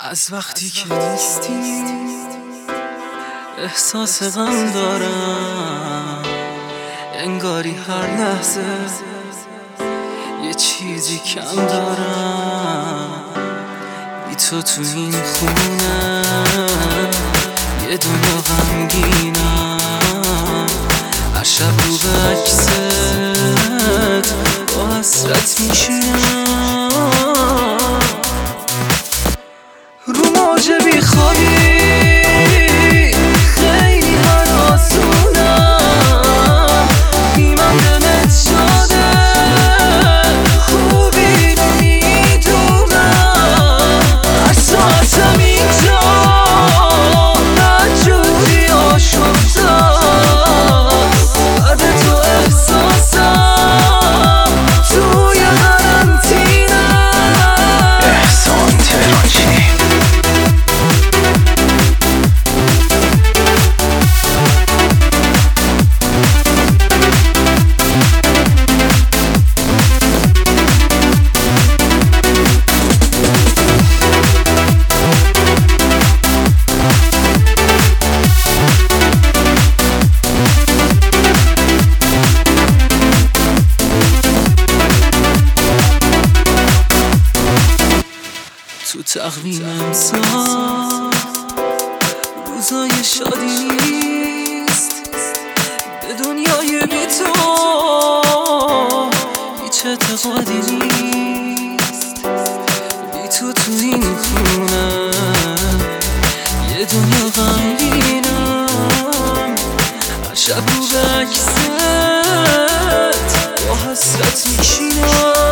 از وقتی که نیستی احساس غم دارم، انگاری هر لحظه یه چیزی کم دارم. بی تو تو این خونه یه دنیا غمگینم، هر شب رو به عکست با حسرت میشینم. رو موج بی خوابی خیلی هراسونم، بیمم دلت شده خوبی میدونم. هر ساعتم اینجا بدجوری آشفتاست، بعد تو احساسم توی قرنطینه‌ام. احسان ترانچی تو تقویم امسال روزای شادی نیست، به دنیای بی تو هیچ اعتقادی نیست. بی تو تو این خونه یه دنیا غمگینم، هر شب رو به عکست با حسرت میشینم.